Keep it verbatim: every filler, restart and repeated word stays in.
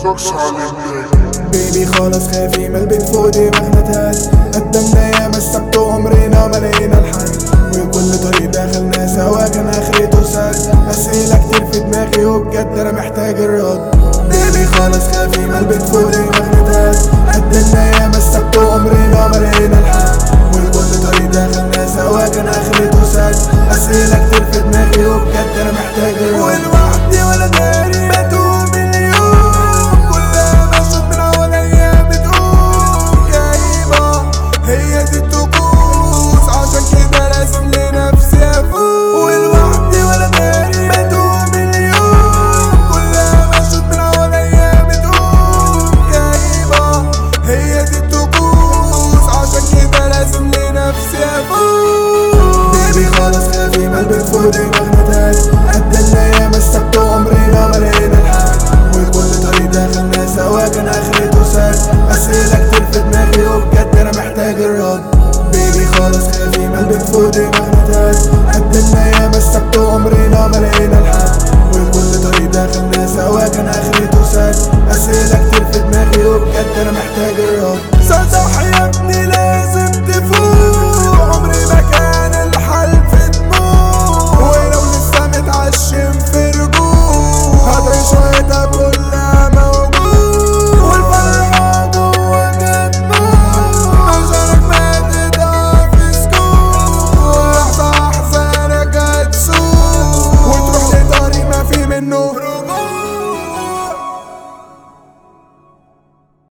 زوكس على البلاي. بيبي خلاص خافي من البيت فوق دماغنا تهات. قدمنا يا مسكت عمرنا ما لقينا الحل، وكل طريق دخلنا سوا كان اخرته سد. اسئلة كتير في دماغي وبجد انا محتاج الرد. بيبي خلاص خافي من البيت فوق دماغنا تهات. قدمنا يا مسكت عمرنا ما لقينا الحل، وكل طريق دخلنا سوا كان اخرته سد. اسئلة كتير في دماغي وبجد انا محتاج الرد. ولوحدي ولا داري بتوه من اليوم، كلها بشوف من حواليا بتقول جايبة هي دي الطقوس، عشان كده لازم لنفسي افوق. ولوحدي ولا داري بتوه من اليوم، كلها بشوف من حواليا بتقول جايبة هي دي الطقوس، عشان كده لازم لنفسي افوق. بيبي خلاص خافي من البيت فوق دماغنا تهات. قدمنا يا مسكت عمرنا ما لقينا الحل، وكل طريق دخلنا سوا كان اخرته سد. اسئلة كتير في دماغي وبجد انا محتاج الرد. بيبي خلاص خافي من البيت فوق دماغنا تهات. قدمنا يا مسكت عمرنا ما لقينا الحل، وكل طريق دخلنا سوا كان اخرته سد. اسئلة كتير في دماغي وبجد انا محتاج الرد.